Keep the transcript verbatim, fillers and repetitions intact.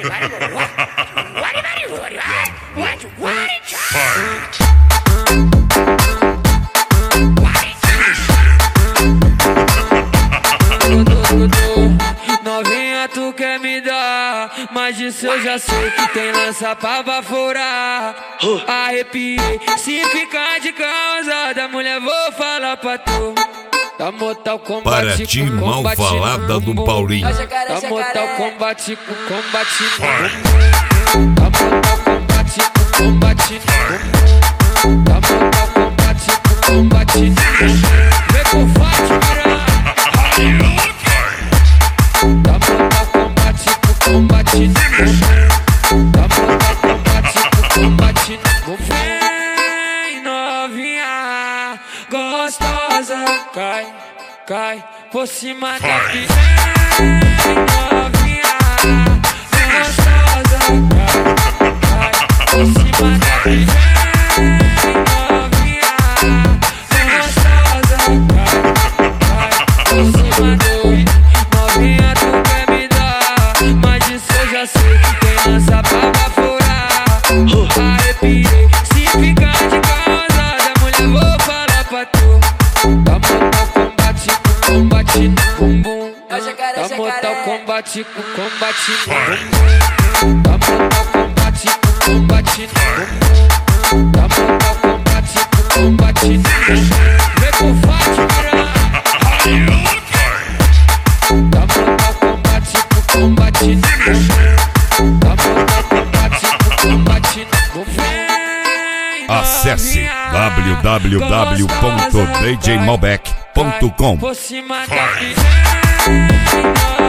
Novinha, tu quer me dar, mas disso eu já sei que tem lança pra baforar. Arrepiei, se ficar de causada, mulher, vou falar pra tu. Da Mortal Kombat para ti, mal falada do Paulinho. Da Mortal Kombat com combate no bumbum. Da Mortal Kombat com combate no bumbum. Da Mortal Kombat com combate no bumbum. Vem com Fátima. Da Mortal Kombat com combate no bumbum. Da Mortal Kombat com combate no bumbum. Vem novinha gostosa, cai, cai por cima da piranha. Novinha gostosa, cai, cai por cima da piranha. Novinha gostosa, cai, cai por cima do. Novinha, tu quer me dar, mas disso eu já sei que tem lança pra baforar. Arrepiei, se ficar de causada, mulher, vou falar pra tu. Da Mortal Kombat com combate no bumbum. Da Mortal Kombat com combate no bumbum. Da Mortal Kombat com combate no bumbum. Da Mortal Kombat com combate no bumbum. Vem com Fátima. Da Mortal Kombat com combate no bumbum. Da Mortal Kombat com combate no bumbum. Acesse w w w ponto d j malbec ponto com. Por cima da piranha.